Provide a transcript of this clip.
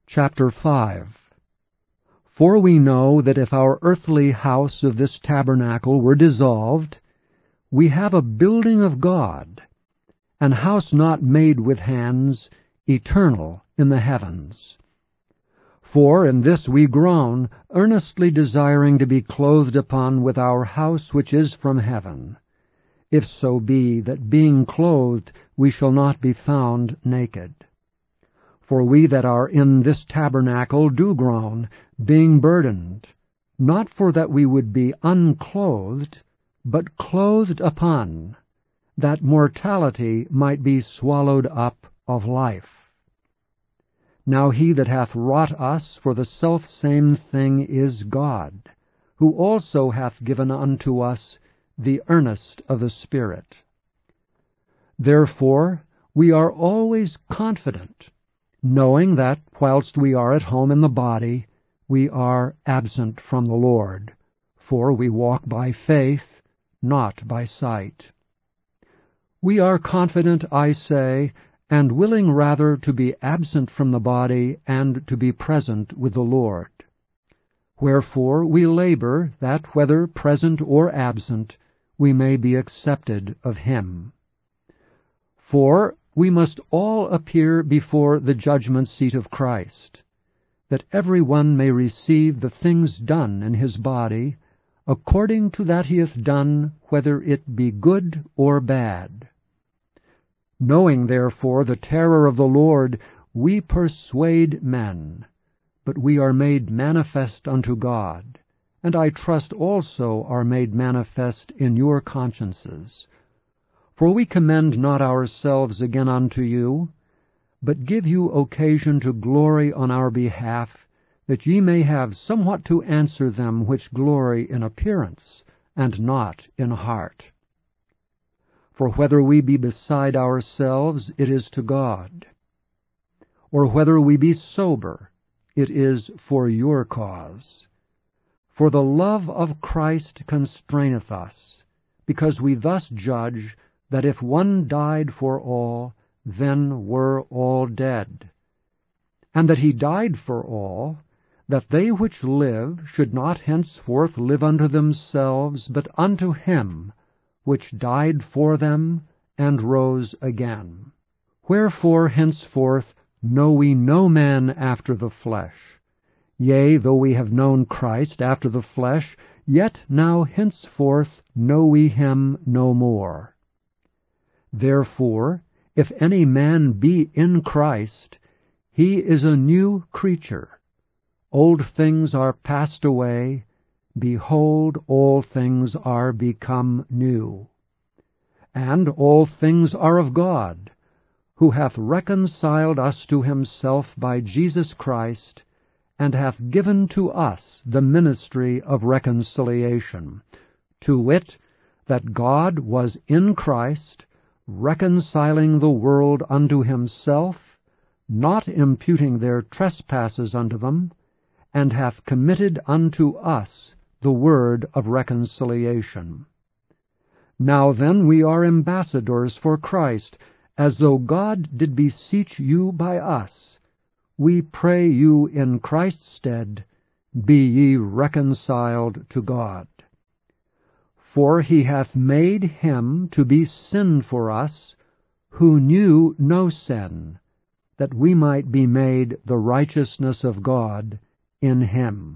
Chapter 5. For we know that if our earthly house of this tabernacle were dissolved, we have a building of God, an house not made with hands, eternal in the heavens. For in this we groan, earnestly desiring to be clothed upon with our house which is from heaven, if so be that being clothed we shall not be found naked. For we that are in this tabernacle do groan, being burdened, not for that we would be unclothed, but clothed upon, that mortality might be swallowed up of life. Now he that hath wrought us for the selfsame thing is God, who also hath given unto us the earnest of the Spirit. Therefore we are always confident, knowing that, whilst we are at home in the body, we are absent from the Lord, for we walk by faith, not by sight. We are confident, I say, and willing rather to be absent from the body and to be present with the Lord. Wherefore we labor that, whether present or absent, we may be accepted of him. For we must all appear before the judgment seat of Christ, that every one may receive the things done in his body, according to that he hath done, whether it be good or bad. Knowing therefore the terror of the Lord, we persuade men, but we are made manifest unto God, and I trust also are made manifest in your consciences. For we commend not ourselves again unto you, but give you occasion to glory on our behalf, that ye may have somewhat to answer them which glory in appearance, and not in heart. For whether we be beside ourselves, it is to God, or whether we be sober, it is for your cause. For the love of Christ constraineth us, because we thus judge, that if one died for all, then were all dead. And that he died for all, that they which live should not henceforth live unto themselves, but unto him which died for them, and rose again. Wherefore henceforth know we no man after the flesh. Yea, though we have known Christ after the flesh, yet now henceforth know we him no more. Therefore, if any man be in Christ, he is a new creature. Old things are passed away, behold, all things are become new. And all things are of God, who hath reconciled us to himself by Jesus Christ, and hath given to us the ministry of reconciliation, to wit, that God was in Christ, reconciling the world unto himself, not imputing their trespasses unto them, and hath committed unto us the word of reconciliation. Now then we are ambassadors for Christ, as though God did beseech you by us. We pray you in Christ's stead, be ye reconciled to God. For he hath made him to be sin for us, who knew no sin, that we might be made the righteousness of God in him.